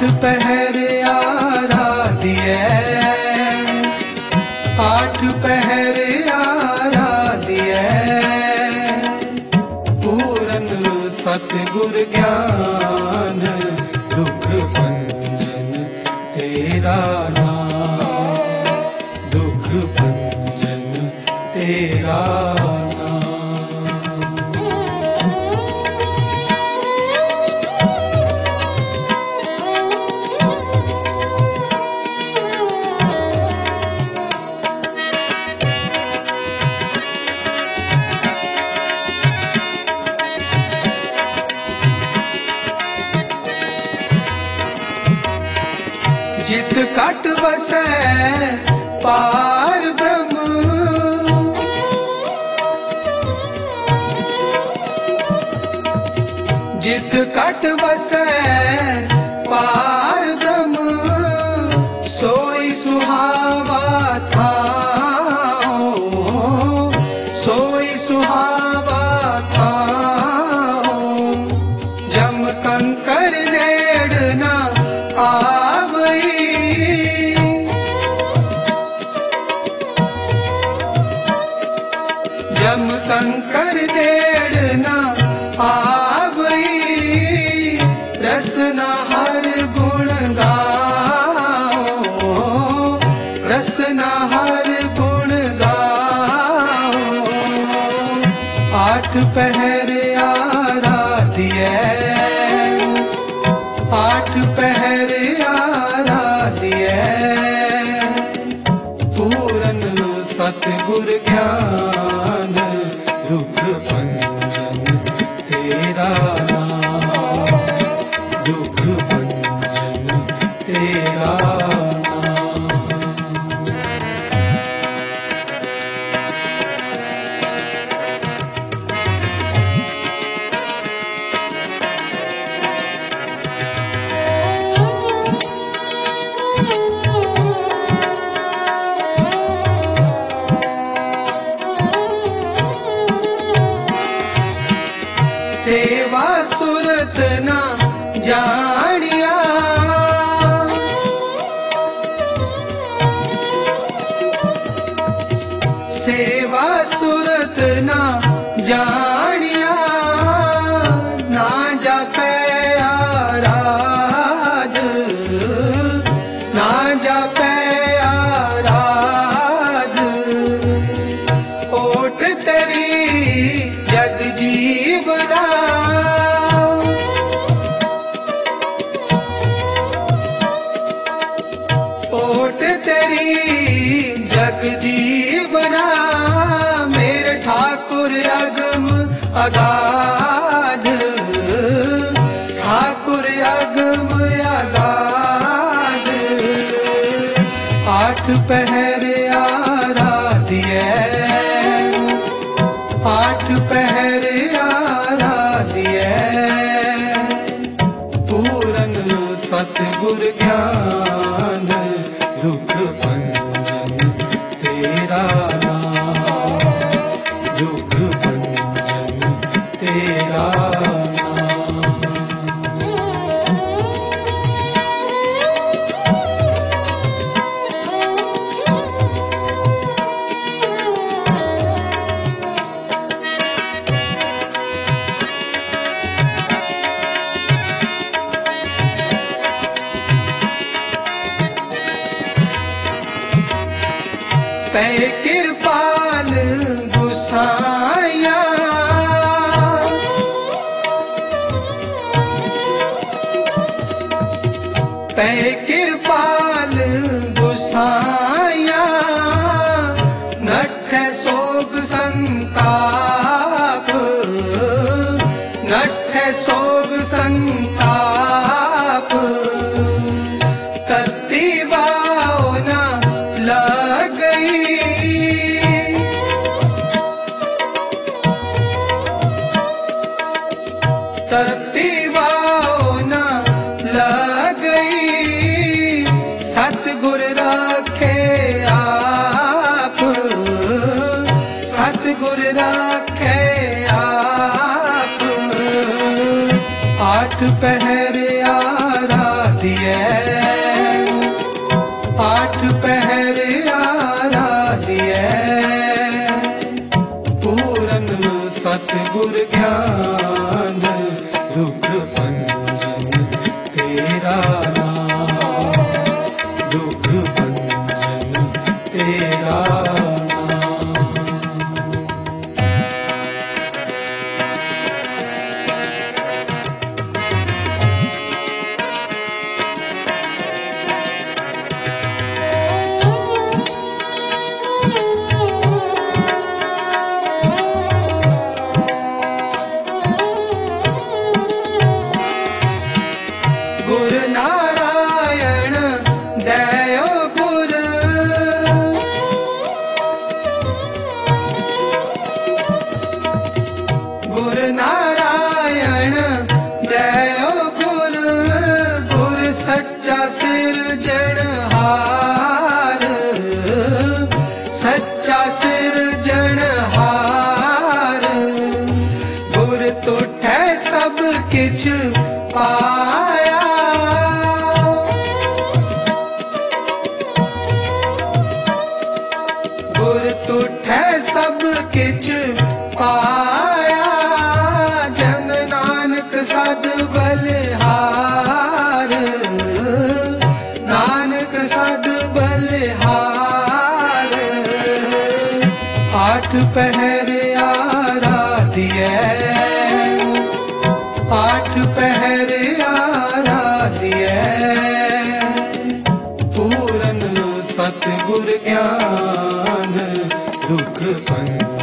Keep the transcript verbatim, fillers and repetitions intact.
पहर आराधिए, आठ पहर आराधिए, पूरन सतगुर ज्ञान दुख भंजन तेरा नाम, दुख भंजन तेरा जित कट बसै पार ब्रह्म, जित कट बसै पार ब्रह्म, सोई सुहावा था, सोई सुहावा था, जम कंकर रेड़ना आवई, जम कंकर रेड़ना आवई, रसना हर गुण गाओ, रसना हर गुण गाओ, आठ पहर आराधिए, आठ पहर आराधिए, पूरन सतगुर ज्ञान दुख भंजन तेरा नाम, दुख भंजन तेरा सेवा सुरत ना जानिया, सेवा सुरत ना जानिया, ना जापे आराध, ना जापे आराध, ओट तेरी जग जीवना, ओट तेरी जग जीवना, मेरे ठाकुर अगम अगाध, ठाकुर अगम अगाध, आठ पहर आराधिए, आठ पहर आराधिए, पूरन सतगुर ज्ञान दुख भंजन तेरा नाम, दुख भंजन तेरा पै कृपाल गुसाया, पै कृपाल गुसाया, नठ सोग संताप, नठ सोग संताप, तत्ती वाओ ना लग गई, तत्ती वाओ ना लग गई, सतगुर रखे आप, सतगुर रखे आप, आठ पहर आराधिए, आठ पहर आराधिए पूरन सतगुर ज्ञान दुख भंजन तेरा नाम दुख भंजन तेरा गुर नारायण दयो गुर गुर नारायण दयो गुर गुर सच्चा सिरजनहार सच्चा सिरजनहार गुर तुठै सब किछ पाया गुर तुठै सब किछ पाया जन नानक सद बलिहार नानक सद बलिहार आठ पहर आराधिए आठ पहर आराधिए पूरन सतगुर ज्ञान दुख भंजन